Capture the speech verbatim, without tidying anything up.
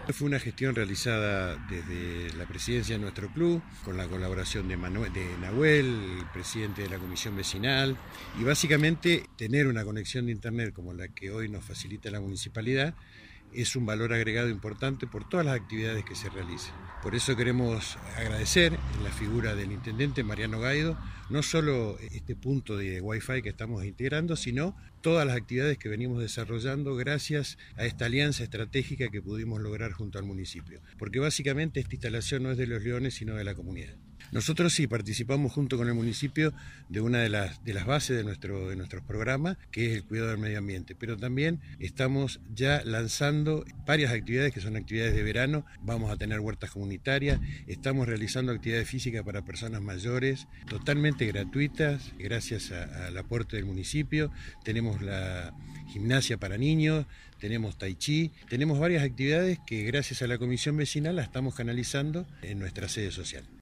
Fue una gestión realizada desde la presidencia de nuestro club, con la colaboración de, Manuel, de Nahuel, el presidente de la comisión vecinal, y básicamente tener una conexión de internet como la que hoy nos facilita la municipalidad es un valor agregado importante por todas las actividades que se realizan. Por eso queremos agradecer en la figura del intendente Mariano Gaido, no solo este punto de Wi-Fi que estamos integrando, sino todas las actividades que venimos desarrollando gracias a esta alianza estratégica que pudimos lograr junto al municipio. Porque básicamente esta instalación no es de Los Leones, sino de la comunidad. Nosotros sí participamos junto con el municipio de una de las, de las bases de, nuestro, de nuestros programas, que es el cuidado del medio ambiente, pero también estamos ya lanzando varias actividades que son actividades de verano. Vamos a tener huertas comunitarias, estamos realizando actividades físicas para personas mayores totalmente gratuitas gracias a, al aporte del municipio. Tenemos la gimnasia para niños, tenemos tai chi, tenemos varias actividades que gracias a la comisión vecinal las estamos canalizando en nuestra sede social.